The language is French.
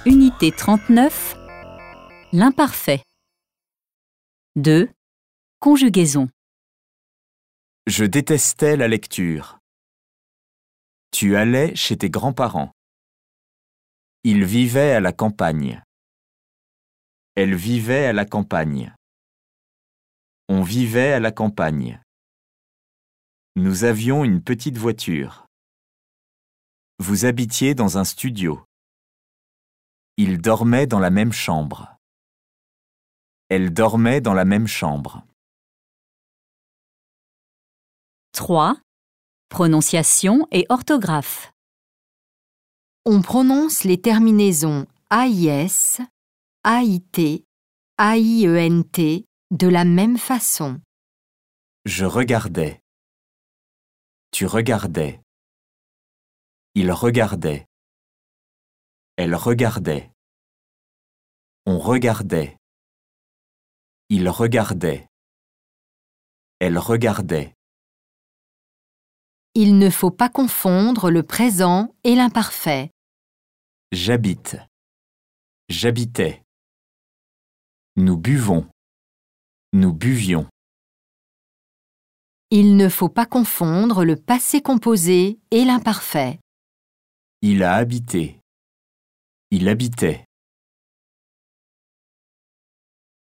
Unité 39, l'imparfait. 2. Conjugaison. Je détestais la lecture. Tu allais chez tes grands-parents. Ils vivaient à la campagne. Elle vivait à la campagne. On vivait à la campagne. Nous avions une petite voiture. Vous habitiez dans un studio. Ils dormaient dans la même chambre. Elle dormait dans la même chambre. 3. Prononciation et orthographe. On prononce les terminaisons AIS, AIT, AIENT de la même façon. Je regardais. Tu regardais. Il regardait. Elle regardait. On regardait. Il regardait. Elle regardait. Il ne faut pas confondre le présent et l'imparfait. J'habite. J'habitais. Nous buvons. Nous buvions. Il ne faut pas confondre le passé composé et l'imparfait. Il a habité. Il habitait.